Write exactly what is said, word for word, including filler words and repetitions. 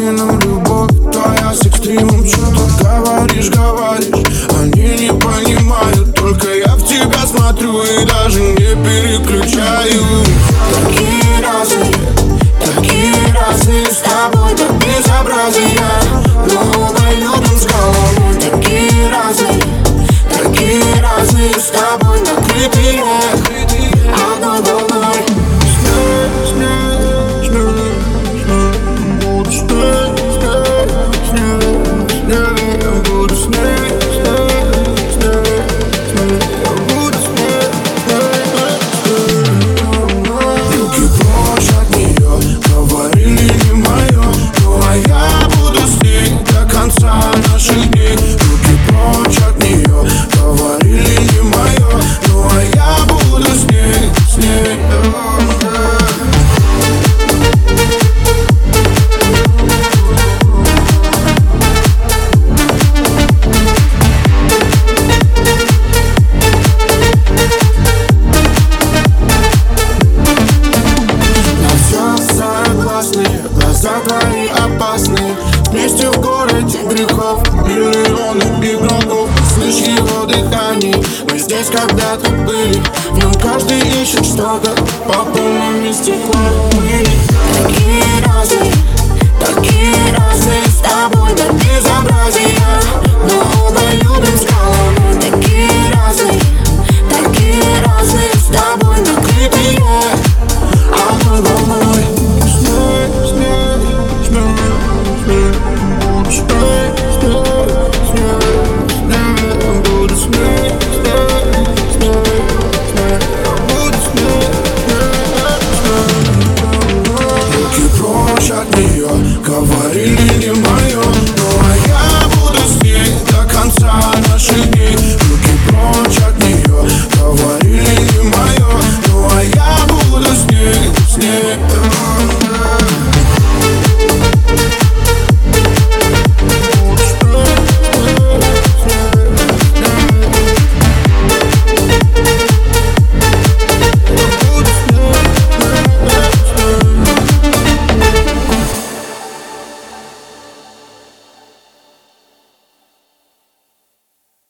нам любовь твоя с экстримом. Что ты говоришь, говоришь, они не понимают. Только я в тебя смотрю и даже не переключаю. Такие разные, такие разные с тобой, так безобразие. Но оба любим с головой. Такие разные, такие разные с тобой, накрытые одной волной. Наших дней руки прочь от нее, говорили не мое, ну а я буду с ней, с ней. На все согласны, глаза твои опасные. Вместе в городе грехов, миллионы игроков. Слышь его дыхание, мы здесь когда-то были. В нем каждый ищет что-то, по полному стеклу. Такие разные, такие разные с тобой, так безобразие. Но оба любим с головой. Такие разные, такие разные с тобой, накрытые одной волной. Руки прочь от нее, говорили не мое.